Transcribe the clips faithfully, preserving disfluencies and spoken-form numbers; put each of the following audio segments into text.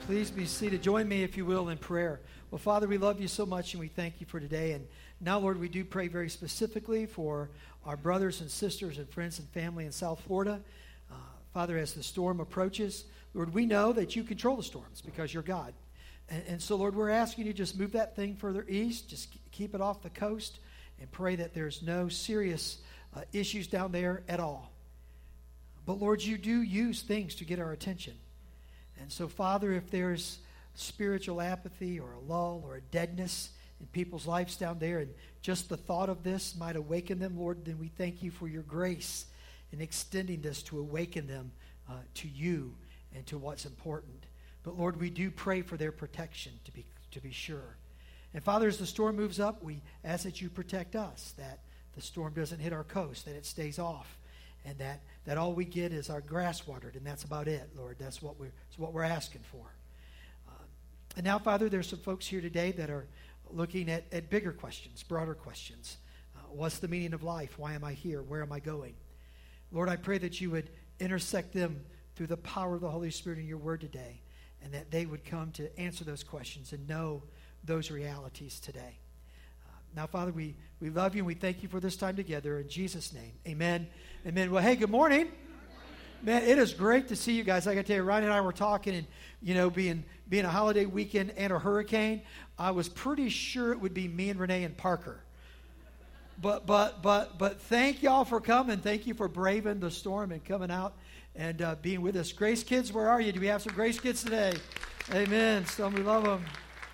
Please be seated. Join me, if you will, in prayer. Well, Father, we love you so much, and we thank you for today. And now, Lord, we do pray very specifically for our brothers and sisters and friends and family in South Florida. Uh, Father, as the storm approaches, Lord, we know that you control the storms because you're God. And, and so, Lord, we're asking you to just move that thing further east, just keep it off the coast, and pray that there's no serious uh, issues down there at all. But, Lord, you do use things to get our attention. And so, Father, if there's spiritual apathy or a lull or a deadness in people's lives down there, and just the thought of this might awaken them, Lord, then we thank you for your grace in extending this to awaken them uh, to you and to what's important. But, Lord, we do pray for their protection, to be to be sure. And, Father, as the storm moves up, we ask that you protect us, that the storm doesn't hit our coast, that it stays off, and that, that all we get is our grass watered, and that's about it, Lord. That's what we're, that's what we're asking for. Uh, and now, Father, there's some folks here today that are looking at, at bigger questions, broader questions. Uh, what's the meaning of life? Why am I here? Where am I going? Lord, I pray that you would intersect them through the power of the Holy Spirit in your word today, and that they would come to answer those questions and know those realities today. Now, Father, we, we love you and we thank you for this time together. In Jesus' name, amen. Amen. Well, hey, good morning. Man, it is great to see you guys. Like I tell you, Ryan and I were talking, and, you know, being being a holiday weekend and a hurricane, I was pretty sure it would be me and Renee and Parker. But, but, but, but thank y'all for coming. Thank you for braving the storm and coming out and uh, being with us. Grace Kids, where are you? Do we have some Grace Kids today? Amen. So we love them.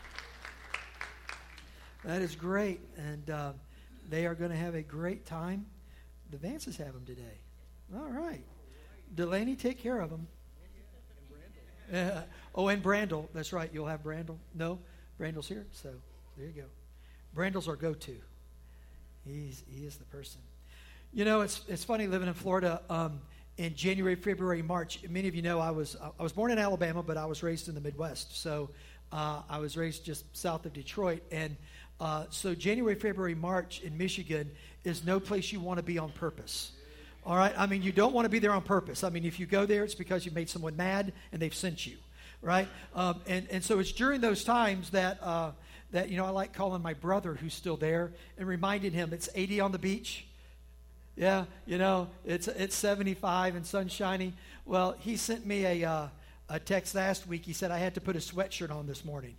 That is great, and uh, they are going to have a great time. The Vances have them today. All right. Delaney, take care of them. Uh, oh, and Brandel. That's right. You'll have Brandel. No, Brandel's here, so there you go. Brandel's our go-to. He's he is the person. You know, it's it's funny living in Florida. Um, in January, February, March. Many of you know I was I was born in Alabama, but I was raised in the Midwest. So uh, I was raised just south of Detroit, and Uh, so January, February, March in Michigan is no place you want to be on purpose. All right? I mean, you don't want to be there on purpose. I mean, if you go there, it's because you made someone mad and they've sent you, right? Um, and, and so it's during those times that, uh, that, you know, I like calling my brother who's still there and reminding him it's eighty on the beach. Yeah, you know, it's it's seventy-five and sunshiny. Well, he sent me a, uh, a text last week. He said I had to put a sweatshirt on this morning.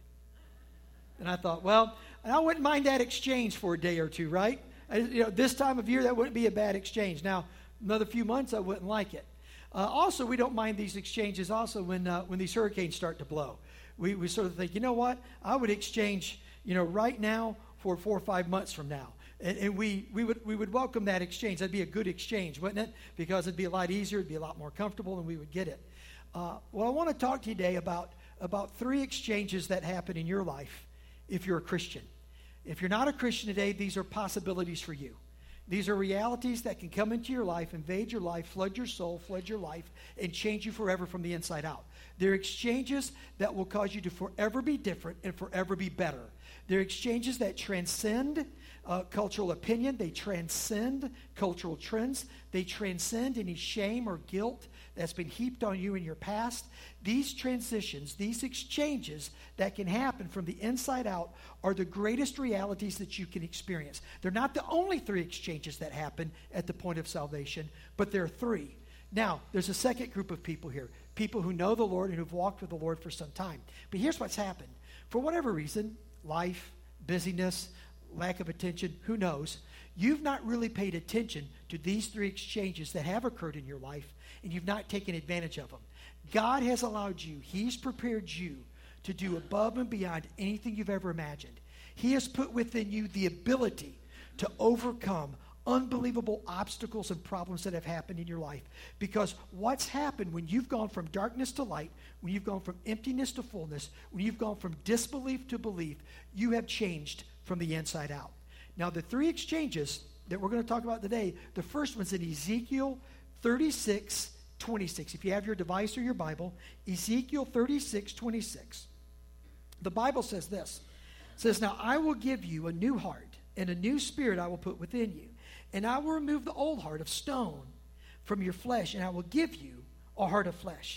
And I thought, well, I wouldn't mind that exchange for a day or two, right? I, you know, this time of year, that wouldn't be a bad exchange. Now, another few months, I wouldn't like it. Uh, also, we don't mind these exchanges also when uh, when these hurricanes start to blow. We we sort of think, you know what? I would exchange, you know, right now for four or five months from now. And, and we, we would we would welcome that exchange. That'd be a good exchange, wouldn't it? Because it'd be a lot easier, it'd be a lot more comfortable, and we would get it. Uh, well, I want to talk to you today about, about three exchanges that happen in your life if you're a Christian. If you're not a Christian today, these are possibilities for you. These are realities that can come into your life, invade your life, flood your soul, flood your life, and change you forever from the inside out. They're exchanges that will cause you to forever be different and forever be better. They're exchanges that transcend uh, cultural opinion. They transcend cultural trends. They transcend any shame or guilt that's been heaped on you in your past. These transitions, these exchanges that can happen from the inside out are the greatest realities that you can experience. They're not the only three exchanges that happen at the point of salvation, but there are three. Now, there's a second group of people here, people who know the Lord and who've walked with the Lord for some time. But here's what's happened. For whatever reason, life, busyness, lack of attention, who knows, you've not really paid attention to these three exchanges that have occurred in your life, and you've not taken advantage of them. God has allowed you, He's prepared you to do above and beyond anything you've ever imagined. He has put within you the ability to overcome unbelievable obstacles and problems that have happened in your life. Because what's happened when you've gone from darkness to light, when you've gone from emptiness to fullness, when you've gone from disbelief to belief, you have changed from the inside out. Now, the three exchanges that we're going to talk about today, the first one's in Ezekiel thirty-six twenty-six. If you have your device or your Bible, Ezekiel thirty-six twenty-six. The Bible says this. It says, "Now I will give you a new heart, and a new spirit I will put within you. And I will remove the old heart of stone from your flesh, and I will give you a heart of flesh.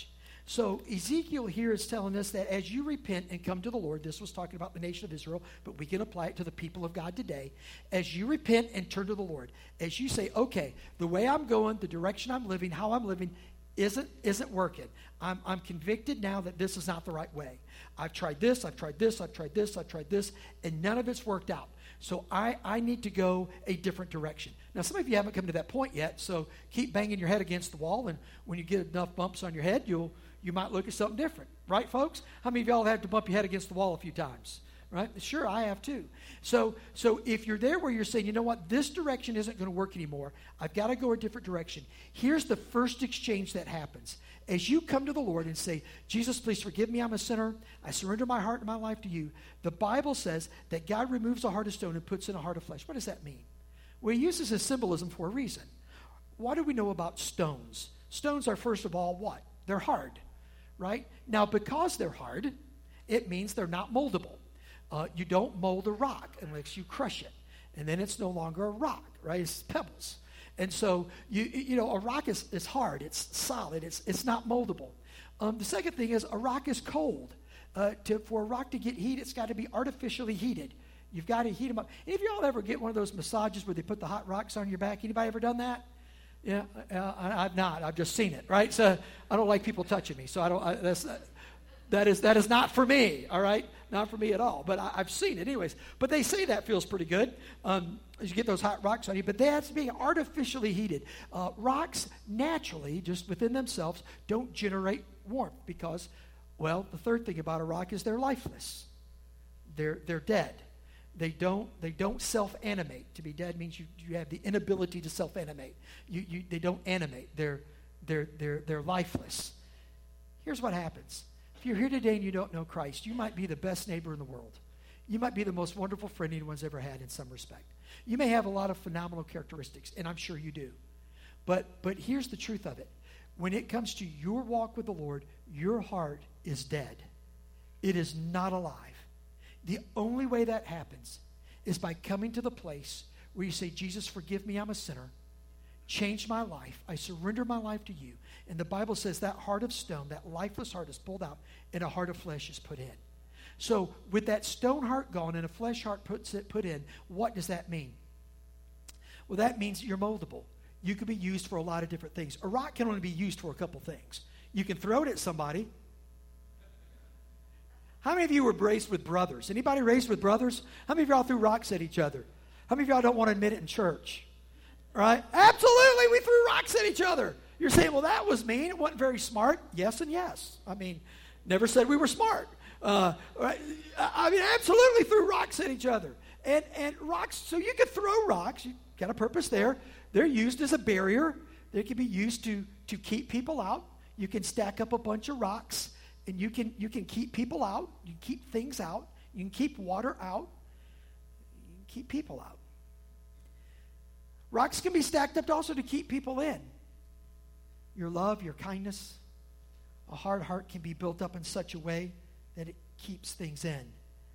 So Ezekiel here is telling us that as you repent and come to the Lord, this was talking about the nation of Israel, but we can apply it to the people of God today. As you repent and turn to the Lord, as you say, okay, the way I'm going, the direction I'm living, how I'm living, isn't isn't working. I'm, I'm convicted now that this is not the right way. I've tried this, I've tried this, I've tried this, I've tried this, and none of it's worked out. So I, I need to go a different direction. Now, some of you haven't come to that point yet, so keep banging your head against the wall, and when you get enough bumps on your head, you'll you might look at something different. Right, folks? How many of y'all have to bump your head against the wall a few times? Right? Sure, I have too. So, so if you're there where you're saying, you know what, this direction isn't going to work anymore, I've got to go a different direction. Here's the first exchange that happens. As you come to the Lord and say, Jesus, please forgive me, I'm a sinner. I surrender my heart and my life to you. The Bible says that God removes a heart of stone and puts in a heart of flesh. What does that mean? Well, he uses this symbolism for a reason. What do we know about stones? Stones are, first of all, what? They're hard, right? Now, because they're hard, it means they're not moldable. Uh, you don't mold a rock unless you crush it. And then it's no longer a rock, right? It's pebbles. And so, you you know, a rock is, is hard. It's solid. It's it's not moldable. Um, the second thing is a rock is cold. Uh, to, for a rock to get heat, it's got to be artificially heated. You've got to heat them up. Any of y'all ever get one of those massages where they put the hot rocks on your back? Anybody ever done that? Yeah, uh, I, I've not. I've just seen it, right? So I don't like people touching me. So I don't. I, that's uh, that is that is not for me. All right, not for me at all. But I, I've seen it anyways. But they say that feels pretty good. Um, as you get those hot rocks on you, but they have to be artificially heated. Uh, rocks naturally, just within themselves, don't generate warmth because, well, the third thing about a rock is they're lifeless. They're they're dead. They don't they don't self-animate. To be dead means you, you have the inability to self-animate. You, you they don't animate. They're they're they're they're lifeless. Here's what happens. If you're here today and you don't know Christ, you might be the best neighbor in the world. You might be the most wonderful friend anyone's ever had in some respect. You may have a lot of phenomenal characteristics, and I'm sure you do. But but here's the truth of it. When it comes to your walk with the Lord, your heart is dead. It is not alive. The only way that happens is by coming to the place where you say, Jesus, forgive me, I'm a sinner. Change my life. I surrender my life to you. And the Bible says that heart of stone, that lifeless heart is pulled out and a heart of flesh is put in. So with that stone heart gone and a flesh heart puts it, put in, what does that mean? Well, that means you're moldable. You can be used for a lot of different things. A rock can only be used for a couple things. You can throw it at somebody. How many of you were raised with brothers? Anybody raised with brothers? How many of y'all threw rocks at each other? How many of y'all don't want to admit it in church? Right? Absolutely, we threw rocks at each other. You're saying, well, that was mean. It wasn't very smart. Yes and yes. I mean, never said we were smart. Uh, right? I mean, absolutely threw rocks at each other. And and rocks, so you could throw rocks. You got a purpose there. They're used as a barrier. They can be used to, to keep people out. You can stack up a bunch of rocks, and you can you can keep people out. You can keep things out. You can keep water out. You can keep people out. Rocks can be stacked up also to keep people in. Your love, your kindness. A hard heart can be built up in such a way that it keeps things in.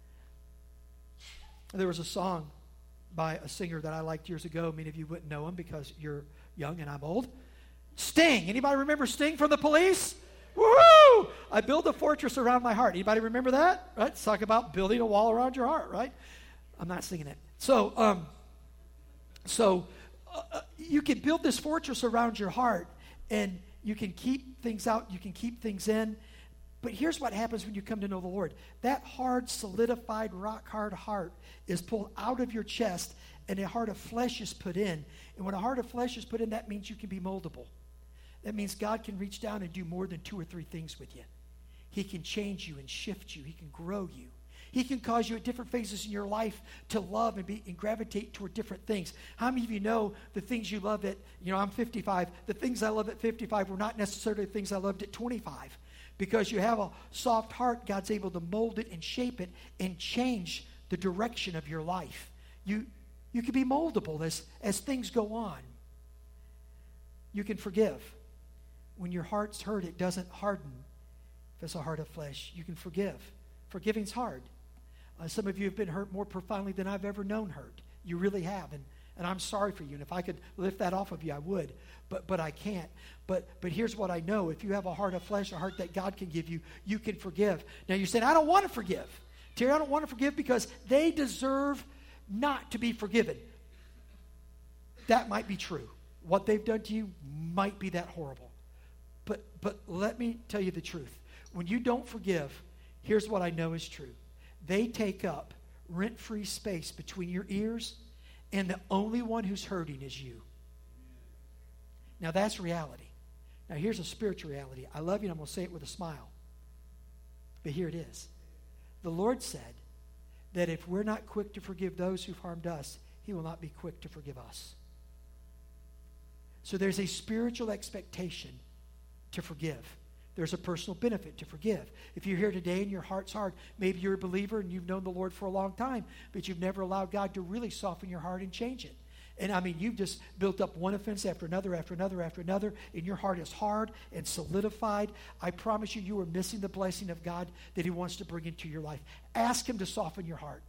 There was a song by a singer that I liked years ago. Many of you wouldn't know him because you're young and I'm old. Sting. Anybody remember Sting from the Police? Woo! I build a fortress around my heart. Anybody remember that? Right? Let's talk about building a wall around your heart, right? I'm not singing it. So, um, so uh, you can build this fortress around your heart, and you can keep things out. You can keep things in. But here's what happens when you come to know the Lord. That hard, solidified, rock-hard heart is pulled out of your chest, and a heart of flesh is put in. And when a heart of flesh is put in, that means you can be moldable. That means God can reach down and do more than two or three things with you. He can change you and shift you. He can grow you. He can cause you at different phases in your life to love and be and gravitate toward different things. How many of you know the things you love at, you know, I'm fifty-five. The things I love at fifty-five were not necessarily the things I loved at twenty-five. Because you have a soft heart, God's able to mold it and shape it and change the direction of your life. You, you can be moldable as, as things go on. You can forgive. When your heart's hurt, it doesn't harden. If it's a heart of flesh, you can forgive. Forgiving's hard. Uh, some of you have been hurt more profoundly than I've ever known hurt. You really have. And And I'm sorry for you. And if I could lift that off of you, I would. But but I can't. But but here's what I know. If you have a heart of flesh, a heart that God can give you, you can forgive. Now you said, I don't want to forgive. Terry, I don't want to forgive because they deserve not to be forgiven. That might be true. What they've done to you might be that horrible. But but let me tell you the truth. When you don't forgive, here's what I know is true. They take up rent-free space between your ears, and the only one who's hurting is you. Now that's reality. Now here's a spiritual reality. I love you and I'm going to say it with a smile. But here it is. The Lord said that if we're not quick to forgive those who've harmed us, he will not be quick to forgive us. So there's a spiritual expectation to forgive. There's a personal benefit to forgive. If you're here today and your heart's hard, maybe you're a believer and you've known the Lord for a long time, but you've never allowed God to really soften your heart and change it. And I mean, you've just built up one offense after another, after another, after another, and your heart is hard and solidified. I promise you, you are missing the blessing of God that he wants to bring into your life. Ask him to soften your heart.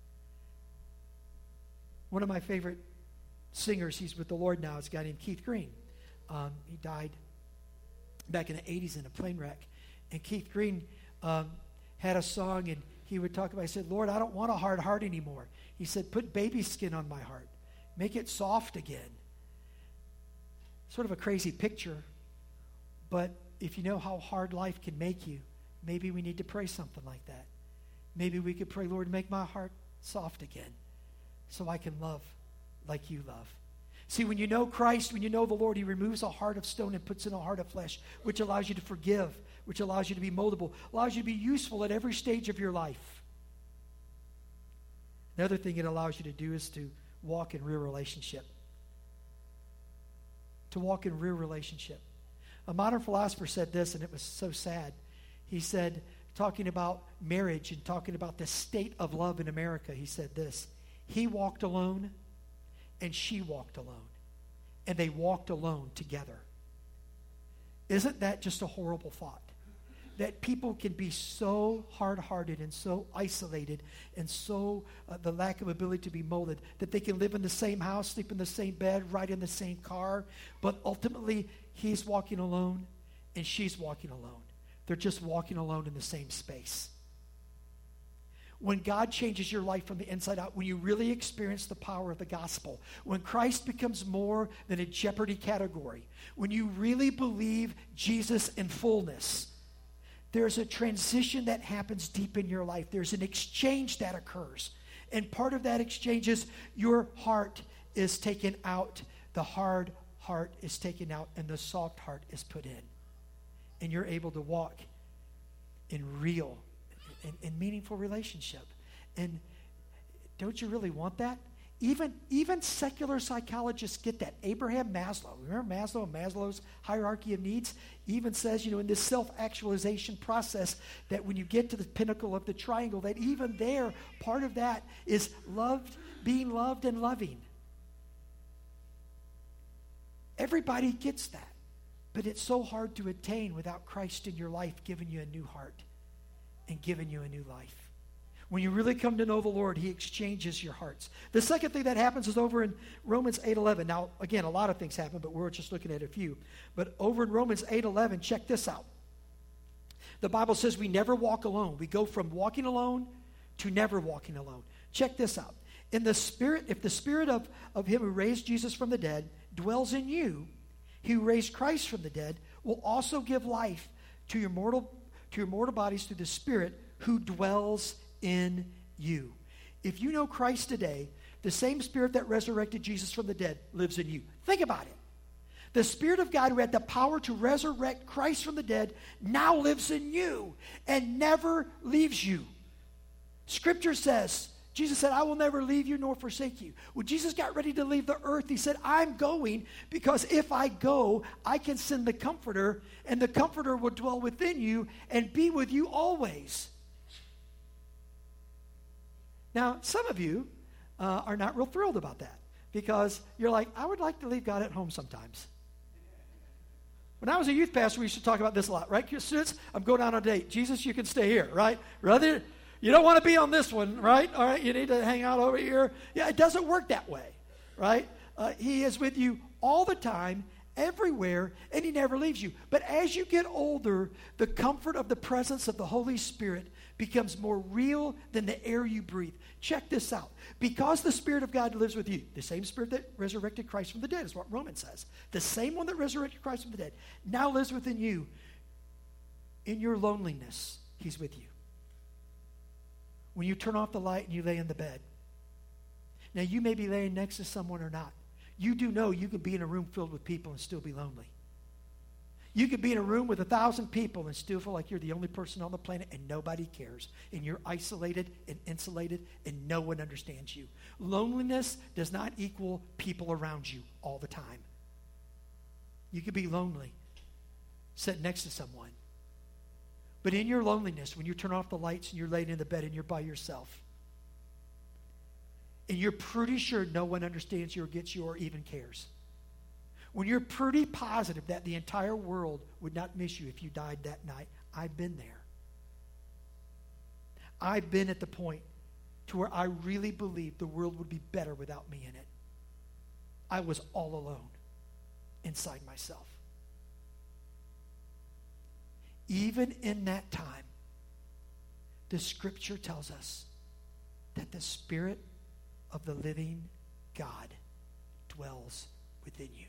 One of my favorite singers, he's with the Lord now, is a guy named Keith Green. Um, he died back in the eighties in a plane wreck. And Keith Green um, had a song, and he would talk about, he said, Lord, I don't want a hard heart anymore. He said, put baby skin on my heart. Make it soft again. Sort of a crazy picture, but if you know how hard life can make you, maybe we need to pray something like that. Maybe we could pray, Lord, make my heart soft again so I can love like you love. See, when you know Christ, when you know the Lord, he removes a heart of stone and puts in a heart of flesh, which allows you to forgive, which allows you to be moldable, allows you to be useful at every stage of your life. Another thing it allows you to do is to walk in real relationship. To walk in real relationship. A modern philosopher said this, and it was so sad. He said, talking about marriage and talking about the state of love in America, he said this: he walked alone and she walked alone, and they walked alone together. Isn't that just a horrible thought? That people can be so hard-hearted and so isolated and so uh, the lack of ability to be molded that they can live in the same house, sleep in the same bed, ride in the same car, but ultimately he's walking alone and she's walking alone. They're just walking alone in the same space. When God changes your life from the inside out, when you really experience the power of the gospel, when Christ becomes more than a Jeopardy category, when you really believe Jesus in fullness, there's a transition that happens deep in your life. There's an exchange that occurs. And part of that exchange is your heart is taken out. The hard heart is taken out and the soft heart is put in. And you're able to walk in real and, and meaningful relationship. And don't you really want that? Even, even secular psychologists get that. Abraham Maslow, remember Maslow and Maslow's hierarchy of needs? Even says, you know, in this self-actualization process, that when you get to the pinnacle of the triangle, that even there, part of that is loved, being loved and loving. Everybody gets that. But it's so hard to attain without Christ in your life giving you a new heart and giving you a new life. When you really come to know the Lord, he exchanges your hearts. The second thing that happens is over in Romans eight eleven. Now, again, a lot of things happen, but we're just looking at a few. But over in Romans eight eleven, check this out. The Bible says we never walk alone. We go from walking alone to never walking alone. Check this out. In the Spirit, if the Spirit of, of him who raised Jesus from the dead dwells in you, he who raised Christ from the dead will also give life to your mortal, to your mortal bodies through the Spirit who dwells in you. If you know Christ today, the same Spirit that resurrected Jesus from the dead lives in you. Think about it. The Spirit of God who had the power to resurrect Christ from the dead now lives in you and never leaves you. Scripture says, Jesus said, I will never leave you nor forsake you. When Jesus got ready to leave the earth, he said, I'm going because if I go, I can send the Comforter, and the Comforter will dwell within you and be with you always. Now, some of you uh, are not real thrilled about that because you're like, I would like to leave God at home sometimes. When I was a youth pastor, we used to talk about this a lot, right? Students, I'm going out on a date. Jesus, you can stay here, right? Rather, you don't want to be on this one, right? All right, you need to hang out over here. Yeah, it doesn't work that way. right? Uh, he is with you all the time, everywhere, and he never leaves you. But as you get older, the comfort of the presence of the Holy Spirit becomes more real than the air you breathe. Check this out. Because the Spirit of God lives with you, the same Spirit that resurrected Christ from the dead is what Romans says. The same one that resurrected Christ from the dead now lives within you. In your loneliness, he's with you. When you turn off the light and you lay in the bed. Now, you may be laying next to someone or not. You do know you could be in a room filled with people and still be lonely. You could be in a room with a thousand people and still feel like you're the only person on the planet and nobody cares. And you're isolated and insulated and no one understands you. Loneliness does not equal people around you all the time. You could be lonely, sitting next to someone. But in your loneliness, when you turn off the lights and you're laying in the bed and you're by yourself, and you're pretty sure no one understands you or gets you or even cares, when you're pretty positive that the entire world would not miss you if you died that night, I've been there. I've been at the point to where I really believed the world would be better without me in it. I was all alone inside myself. Even in that time, the Scripture tells us that the Spirit of the living God dwells within you.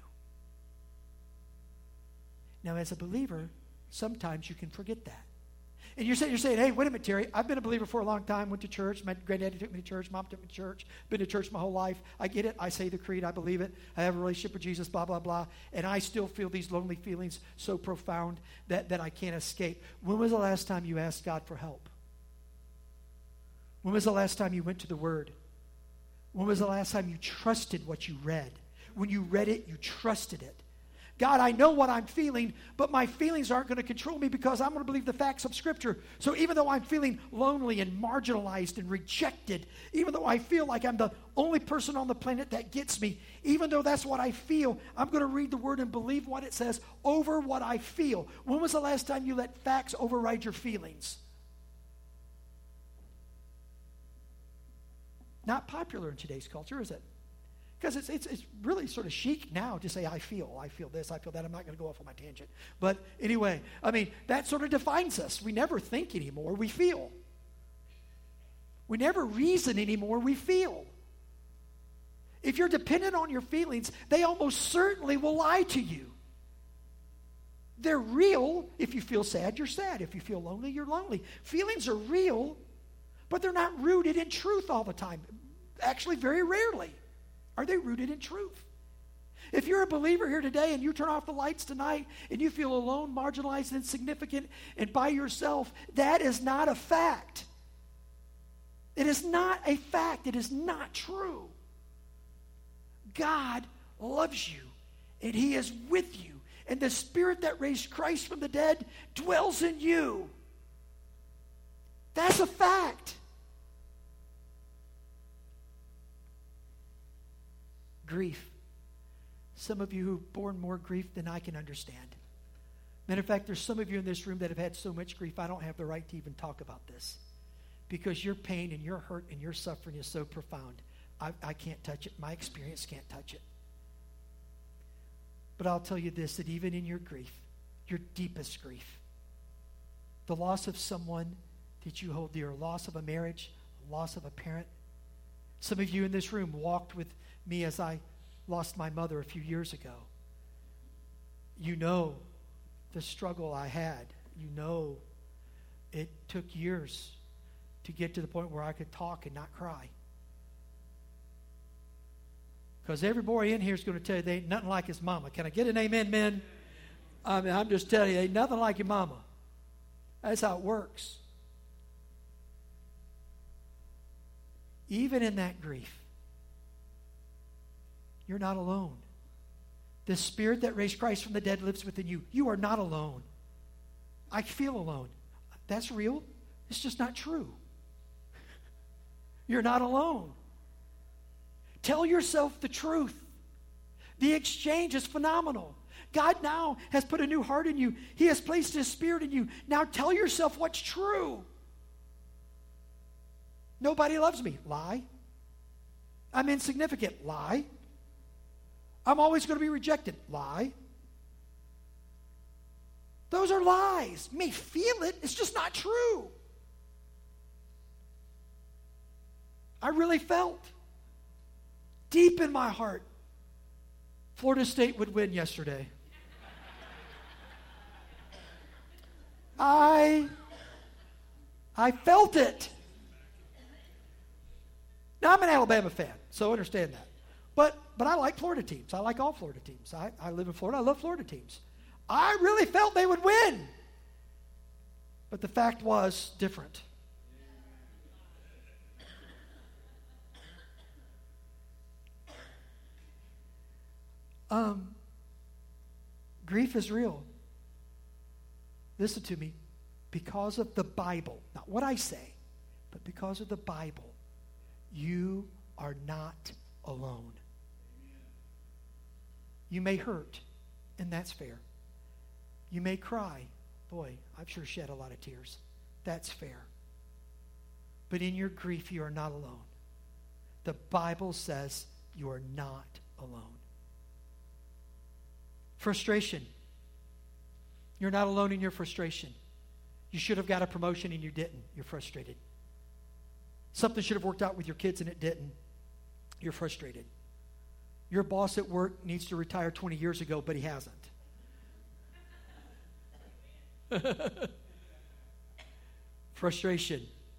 Now, as a believer, sometimes you can forget that. And you're saying, you're saying, hey, wait a minute, Terry, I've been a believer for a long time, went to church, my granddaddy took me to church, mom took me to church, been to church my whole life. I get it, I say the creed, I believe it, I have a relationship with Jesus, blah, blah, blah, and I still feel these lonely feelings so profound that, that I can't escape. When was the last time you asked God for help? When was the last time you went to the Word? When was the last time you trusted what you read? When you read it, you trusted it. God, I know what I'm feeling, but my feelings aren't going to control me because I'm going to believe the facts of Scripture. So even though I'm feeling lonely and marginalized and rejected, even though I feel like I'm the only person on the planet that gets me, even though that's what I feel, I'm going to read the Word and believe what it says over what I feel. When was the last time you let facts override your feelings? Not popular in today's culture, is it? Because it's, it's, it's really sort of chic now to say, I feel, I feel this, I feel that. I'm not going to go off on my tangent. But anyway, I mean, that sort of defines us. We never think anymore, we feel. We never reason anymore, we feel. If you're dependent on your feelings, they almost certainly will lie to you. They're real. If you feel sad, you're sad. If you feel lonely, you're lonely. Feelings are real, but they're not rooted in truth all the time. Actually, very rarely are they rooted in truth. If you're a believer here today and you turn off the lights tonight and you feel alone, marginalized, insignificant, and by yourself, that is not a fact. It is not a fact. It is not true. God loves you, and He is with you. And the Spirit that raised Christ from the dead dwells in you. That's a fact. Grief. Some of you who've borne more grief than I can understand. Matter of fact, there's some of you in this room that have had so much grief, I don't have the right to even talk about this. Because your pain and your hurt and your suffering is so profound. I, I can't touch it. My experience can't touch it. But I'll tell you this, that even in your grief, your deepest grief, the loss of someone that you hold dear, loss of a marriage, loss of a parent. Some of you in this room walked with me as I lost my mother a few years ago. You know the struggle I had. You know it took years to get to the point where I could talk and not cry. Because every boy in here is going to tell you they ain't nothing like his mama. Can I get an amen, men? I mean, I'm just telling you, ain't nothing like your mama. That's how it works. Even in that grief, you're not alone. The Spirit that raised Christ from the dead lives within you. You are not alone. I feel alone. That's real. It's just not true. You're not alone. Tell yourself the truth. The exchange is phenomenal. God now has put a new heart in you. He has placed His Spirit in you. Now tell yourself what's true. Nobody loves me. Lie. I'm insignificant. Lie. I'm always going to be rejected. Lie. Those are lies. You may feel it. It's just not true. I really felt deep in my heart Florida State would win yesterday. I, I felt it. Now, I'm an Alabama fan, so understand that. But but I like Florida teams. I like all Florida teams. I, I live in Florida. I love Florida teams. I really felt they would win. But the fact was different. Um, grief is real. Listen to me. Because of the Bible, not what I say, but because of the Bible, you are not alone. You may hurt, and that's fair. You may cry. Boy, I've sure shed a lot of tears. That's fair. But in your grief, you are not alone. The Bible says you are not alone. Frustration. You're not alone in your frustration. You should have got a promotion and you didn't. You're frustrated. Something should have worked out with your kids and it didn't. You're frustrated. Your boss at work needs to retire twenty years ago, but he hasn't. Frustration.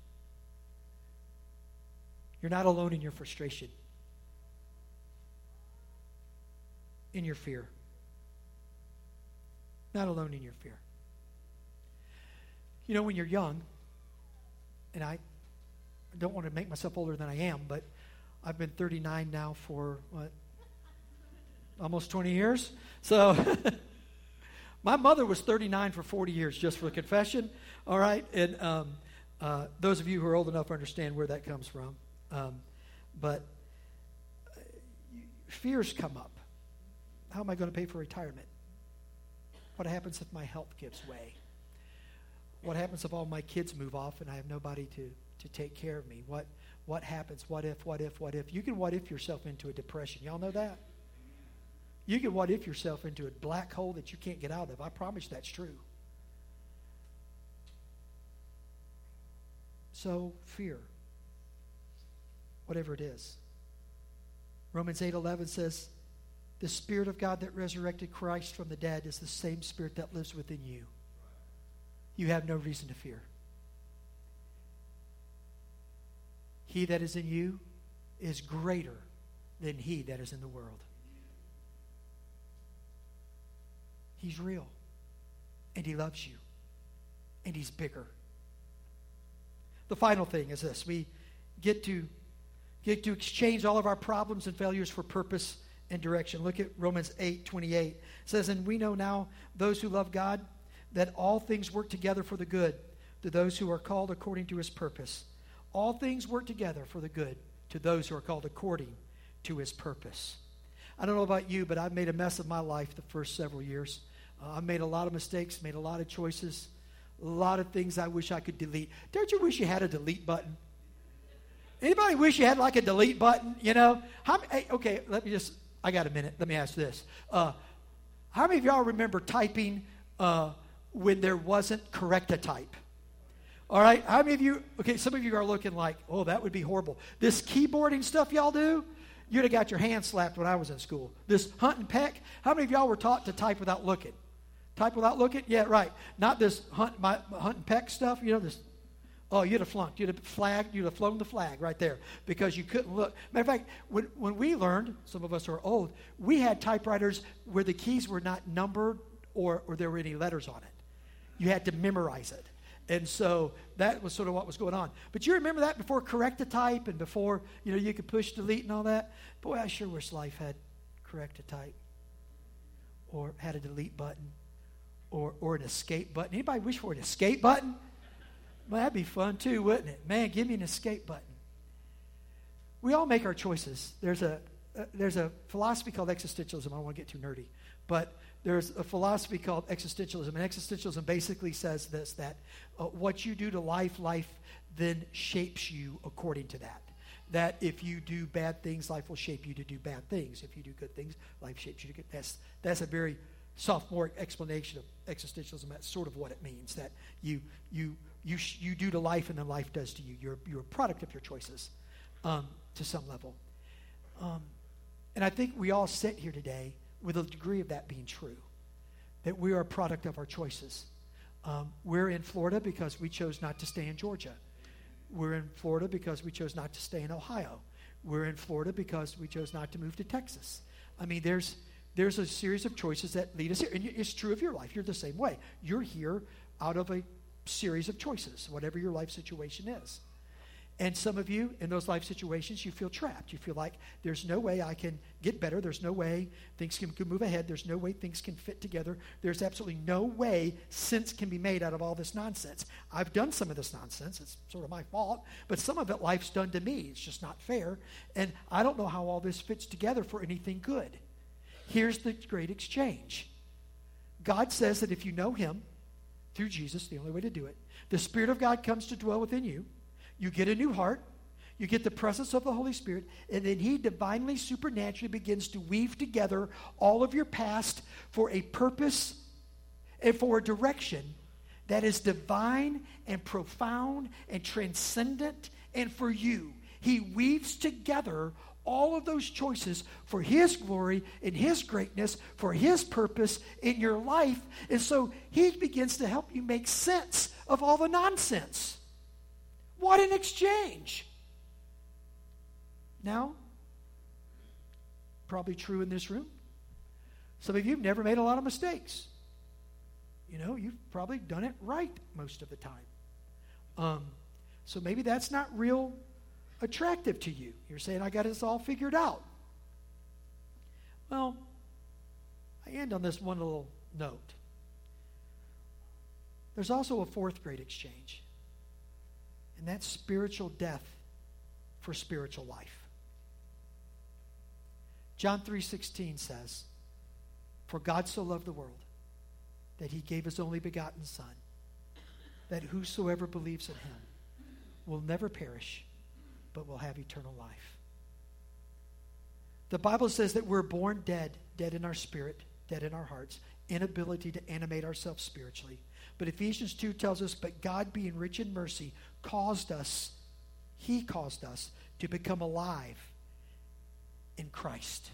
You're not alone in your frustration, in your fear. Not alone in your fear. You know, when you're young, and I don't want to make myself older than I am, but I've been thirty-nine now for, what, almost twenty years? So, my mother was thirty-nine for forty years, just for the confession, all right? And um, uh, those of you who are old enough understand where that comes from. Um, but uh, fears come up. How am I going to pay for retirement? What happens if my health gives way? What happens if all my kids move off and I have nobody to, to take care of me? What what happens? What if, what if, what if? You can what if yourself into a depression. Y'all know that? You can what if yourself into a black hole that you can't get out of. I promise that's true. So, fear. Whatever it is. Romans eight eleven says, the Spirit of God that resurrected Christ from the dead is the same Spirit that lives within you. You have no reason to fear. He that is in you is greater than he that is in the world. He's real. And he loves you. And he's bigger. The final thing is this. We get to, get to exchange all of our problems and failures for purpose and direction. Look at Romans eight twenty-eight. It says, and we know now, those who love God, that all things work together for the good to those who are called according to his purpose. All things work together for the good to those who are called according to his purpose. I don't know about you, but I've made a mess of my life the first several years. Uh, I've made a lot of mistakes, made a lot of choices, a lot of things I wish I could delete. Don't you wish you had a delete button? Anybody wish you had like a delete button, you know? How, hey, okay, let me just, I got a minute. Let me ask this. Uh, how many of y'all remember typing uh, when there wasn't correct-a-type? All right, how many of you, okay, some of you are looking like, oh, that would be horrible. This keyboarding stuff y'all do, you'd have got your hand slapped when I was in school. This hunt and peck, how many of y'all were taught to type without looking? Type without looking? Yeah, right. Not this hunt, my, hunt and peck stuff, you know, this, oh, you'd have flunked. You'd have flagged, you'd have flown the flag right there because you couldn't look. Matter of fact, when, when we learned, some of us are old, we had typewriters where the keys were not numbered or, or there were any letters on it. You had to memorize it. And so that was sort of what was going on. But you remember that before correct-a-type and before, you know, you could push delete and all that? Boy, I sure wish life had correct-a-type or had a delete button or, or an escape button. Anybody wish for an escape button? Well, that'd be fun too, wouldn't it? Man, give me an escape button. We all make our choices. There's a, uh, there's a philosophy called existentialism. I don't want to get too nerdy. But there's a philosophy called existentialism. And existentialism basically says this, that uh, what you do to life, life then shapes you according to that. that if you do bad things, life will shape you to do bad things. If you do good things, life shapes you to good. That's that's a very sophomoric explanation of existentialism. That's sort of what it means, that you you you you do to life and then life does to you. You're you're a product of your choices, um, to some level. Um, and I think we all sit here today with a degree of that being true, that we are a product of our choices. Um, we're in Florida because we chose not to stay in Georgia. We're in Florida because we chose not to stay in Ohio. We're in Florida because we chose not to move to Texas. I mean, there's there's a series of choices that lead us here. And it's true of your life. You're the same way. You're here out of a series of choices, whatever your life situation is. And some of you, in those life situations, you feel trapped. You feel like there's no way I can get better. There's no way things can, can move ahead. There's no way things can fit together. There's absolutely no way sense can be made out of all this nonsense. I've done some of this nonsense. It's sort of my fault. But some of it life's done to me. It's just not fair. And I don't know how all this fits together for anything good. Here's the great exchange. God says that if you know him through Jesus, the only way to do it, the Spirit of God comes to dwell within you. You get a new heart, you get the presence of the Holy Spirit, and then he divinely, supernaturally begins to weave together all of your past for a purpose and for a direction that is divine and profound and transcendent and for you. He weaves together all of those choices for his glory and his greatness, for his purpose in your life. And so he begins to help you make sense of all the nonsense. What an exchange. Now, probably true in this room, some of you have never made a lot of mistakes. You know, you've probably done it right most of the time. Um, so maybe that's not real attractive to you. You're saying, I got this all figured out. Well, I end on this one little note. There's also a fourth great exchange. And that's spiritual death for spiritual life. John three sixteen says, for God so loved the world that he gave his only begotten Son, that whosoever believes in him will never perish, but will have eternal life. The Bible says that we're born dead, dead in our spirit, dead in our hearts, inability to animate ourselves spiritually. But Ephesians two tells us, but God being rich in mercy caused us, he caused us to become alive in Christ.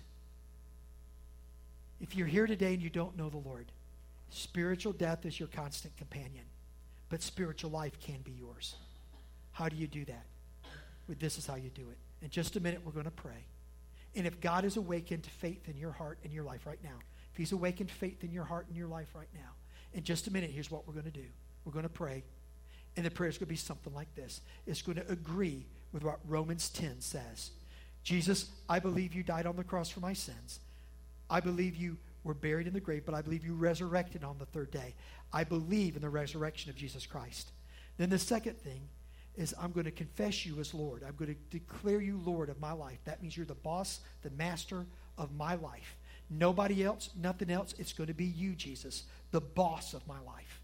If you're here today and you don't know the Lord, spiritual death is your constant companion, but spiritual life can be yours. How do you do that? Well, this is how you do it. In just a minute, we're going to pray. And if God has awakened faith in your heart and your life right now, if he's awakened faith in your heart and your life right now, in just a minute, here's what we're going to do. We're going to pray. And the prayer is going to be something like this. It's going to agree with what Romans ten says. Jesus, I believe you died on the cross for my sins. I believe you were buried in the grave, but I believe you resurrected on the third day. I believe in the resurrection of Jesus Christ. Then the second thing is I'm going to confess you as Lord. I'm going to declare you Lord of my life. That means you're the boss, the master of my life. Nobody else, nothing else. It's going to be you, Jesus, the boss of my life.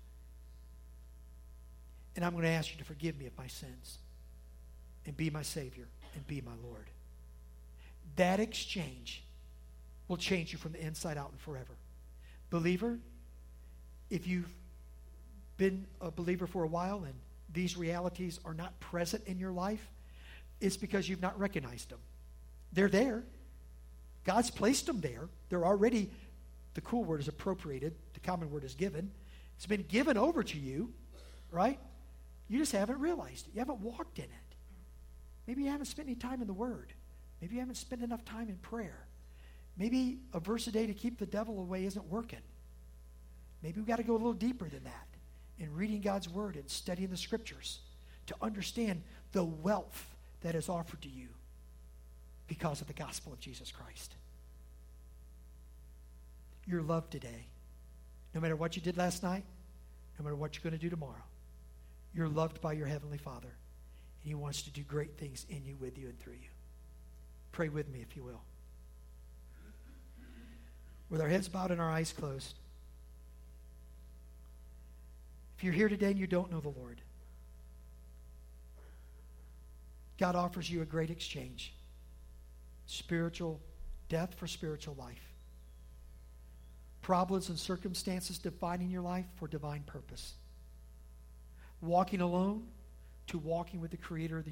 And I'm going to ask you to forgive me of my sins and be my Savior and be my Lord. That exchange will change you from the inside out and forever. Believer, if you've been a believer for a while and these realities are not present in your life, it's because you've not recognized them. They're there. God's placed them there. They're already, the cool word is appropriated. The common word is given. It's been given over to you, right? You just haven't realized it. You haven't walked in it. Maybe you haven't spent any time in the Word. Maybe you haven't spent enough time in prayer. Maybe a verse a day to keep the devil away isn't working. Maybe we've got to go a little deeper than that in reading God's Word and studying the Scriptures to understand the wealth that is offered to you because of the gospel of Jesus Christ. You're loved today. No matter what you did last night, no matter what you're going to do tomorrow, you're loved by your Heavenly Father, and He wants to do great things in you, with you, and through you. Pray with me, if you will. With our heads bowed and our eyes closed, if you're here today and you don't know the Lord, God offers you a great exchange. Spiritual death for spiritual life. Problems and circumstances defining your life for divine purpose. Walking alone to walking with the Creator of the